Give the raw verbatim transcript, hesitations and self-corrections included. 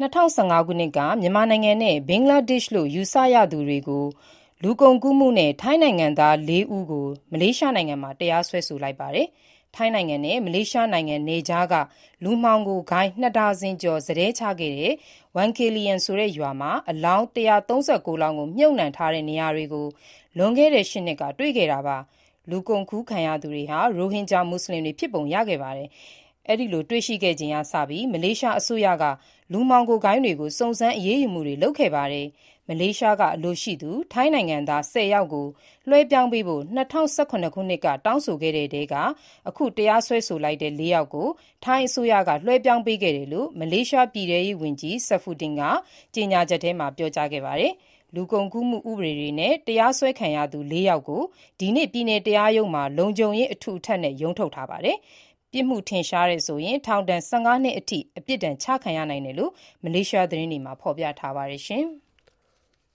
၂၀၁၅ ခုနှစ်ကမြန်မာနိုင်ငံနဲ့ဘင်္ဂလားဒေ့ရှ်လို့ယူဆရသူတွေကိုလူကုန်ကူးမှုနဲ့ထိုင်းနိုင်ငံသားလေးဦးကိုမလေးရှားနိုင်ငံမှာတရားစွဲဆိုလိုက်ပါတယ်။ထိုင်းနိုင်ငံနဲ့မလေးရှားနိုင်ငံနယ်ခြားကလူမှောင်ခိုဂိုဏ်းနှစ်ဒါဇင်ကျော်စတည်းချခဲ့တဲ့ Wan Kalyan ဆိုတဲ့ရွာမှာအလောင်း ၁၃၉ လောင်းကိုမြှုပ်နှံထားတဲ့နေရာတွေကိုလွန်ခဲ့တဲ့၈နှစ်ကတွေ့ခဲ့တာပါ။လူကုန်ကူးခံရသူတွေဟာရိုဟင်ဂျာမွတ်ဆလင်တွေဖြစ်ပုံရခဲ့ပါတယ်။အဲဒီလိုတွေ့ရှိခဲ့ချိန်ကစပြီးမလေးရှားအစိုးရကလူမှောင်ခိုဂိုဏ်းတွေကိုစုံစမ်းအရေးယူမှုတွေလုပ်ခဲ့ပါတယ်။မလေးရှားကအလိုရှိသူထိုင်းနိုင်ငံသားဆယ်ယောက်ကိုလွှဲပြောင်းပေးဖို့၂၀၁၇ ခုနှစ်ကတောင်းဆိုခဲ့တဲ့ထဲကအခုတရားစွဲဆိုလိုက်တဲ့လေးယောက်ကိုထိုင်းအစိုးရကလွှဲပြောင်းပေးခဲ့တယ်လို့မလေးရှားပြည်ထဲရေးဝန်ကြီး Saifuddin ကကြေညာချက်ထဲမှာပြောကြားခဲ့ပါတယ်။လူကုန်ကူးမှုဥပဒေတွေနဲ့တရားစွဲခံရသူလေးယောက်ကိုဒီနေ့ပြည်နယ်တရားရုံးမှာလုံခြုံရေးအထူအထပ်နဲ့ရုံးထုတ်ထားပါတယ်။ပြစ်မှုထင်ရှားတယ်ဆိုရင်ထောင်ဒဏ်၁၅နှစ်အထိအပြစ်ဒဏ်ချခံရနိုင်တယ်လို့မလေးရှားသတင်းတွေမှာဖော်ပြထားပါတယ်။